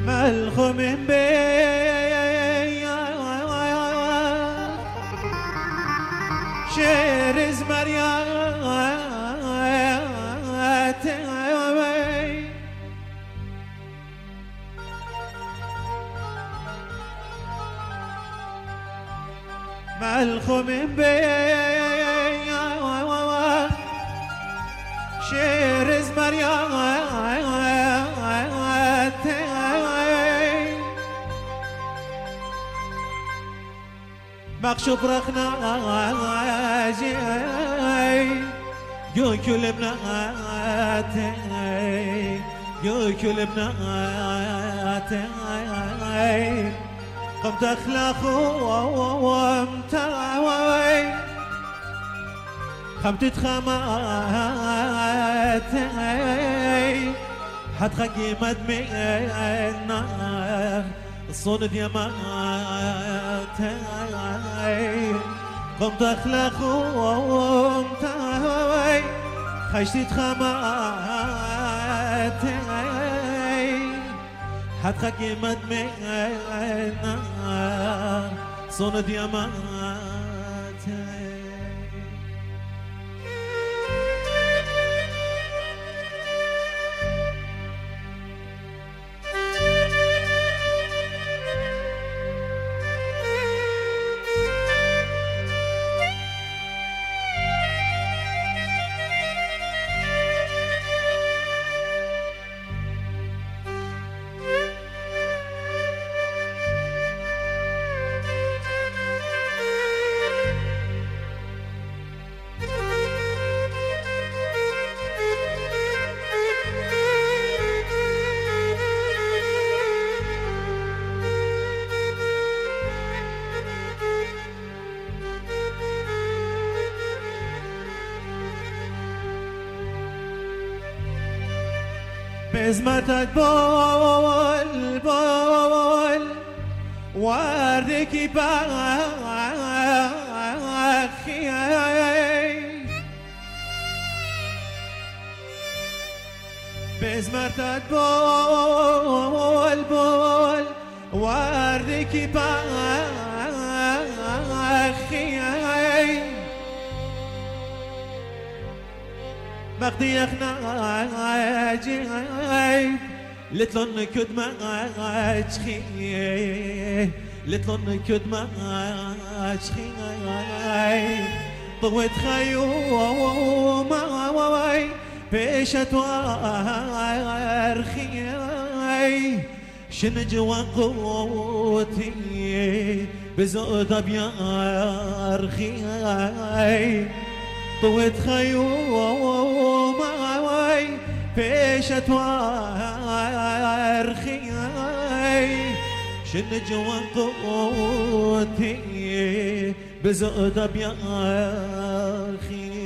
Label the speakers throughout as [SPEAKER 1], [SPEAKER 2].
[SPEAKER 1] ملخوم بي شعر زمريات ملخوم بي شعر زمريات مخشوب رخنا يو كل بنات يو كل بنات قمت اخلاق وامتاوي خمت تخمات حد قيمت منا الصون ديامات قمت اخلاق وامتاوي خشت تخمات حد قيمت منا صون ديامات بزمتك بول بول وردك باخي بزمتك بول بول وردك باخي مقدي اخنا جاي لتلون كد ما تخي لتلون كد ما تخي طويت خيوم واي بيشت وارخي شن جوا قوتي بزود بيارخي طويت خيوم واي بيشت وارخي شن جوا قوتي بزود بيارخي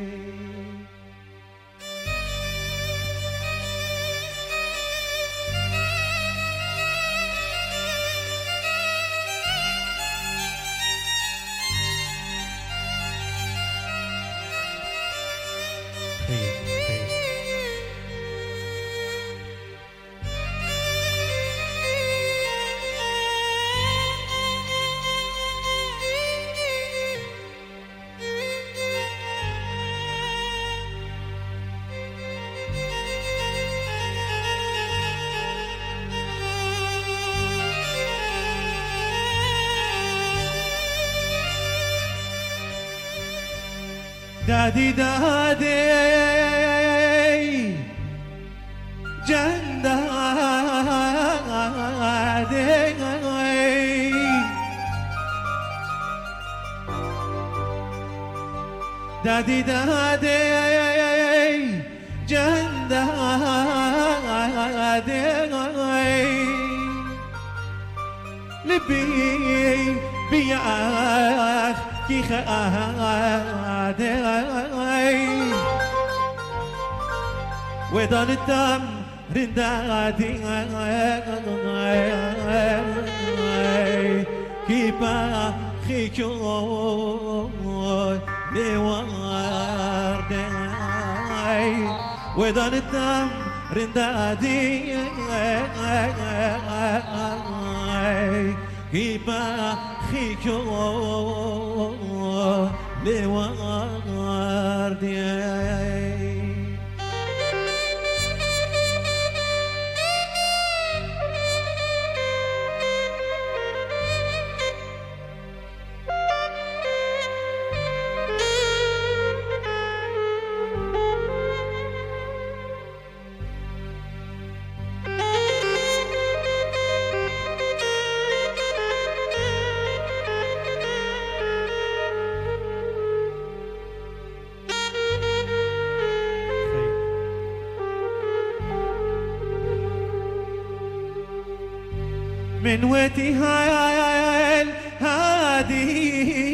[SPEAKER 1] دادي دادي جن دادي دادي دادي جن دادي لبي بياخ كي خادي ودان الدم رندادي كيبا خيكو ديوار ودان الدم رندادي كيبا خيكو لواردي من وتي هاي هادي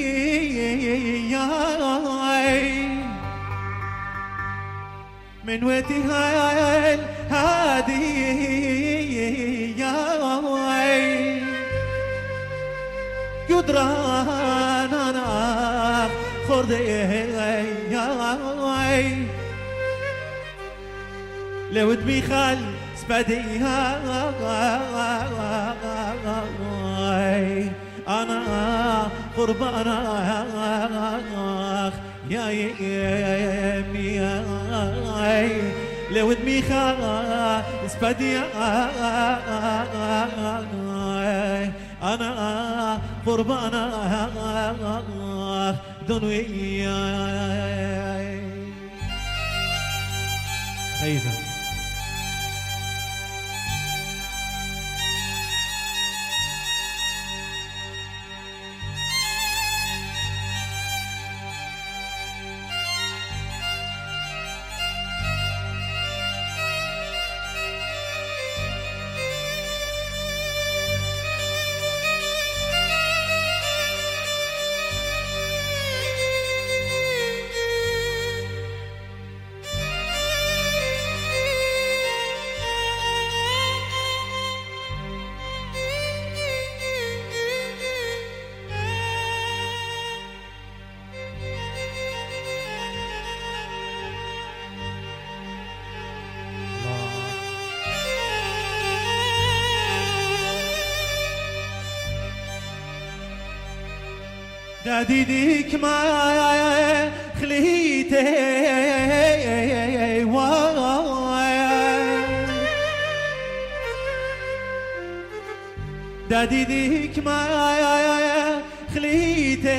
[SPEAKER 1] من وتي هاي هادي يدران انا خردي لو دمي خال سبديها أنا قربانا يا يمي لو دمي خالص بدي أنا قربانا دنوي أيضا دادي ديك ما خليتي دادي ديك ما خليتي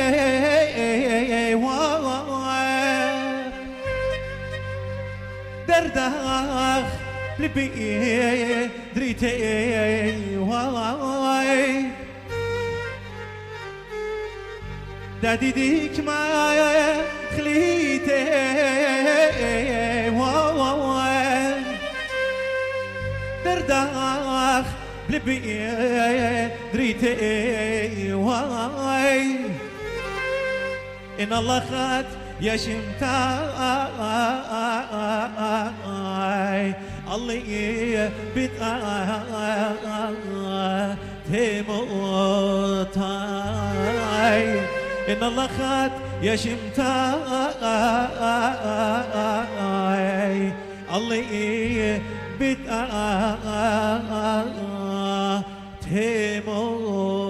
[SPEAKER 1] درداخ لبي دريتي دادي ديك ما خليتي درداخ بلبي دريتي إن الله خات يا شمتاي الله بتاع تموتاي إن الله خات يا شمتاي الله بتاع تموتاي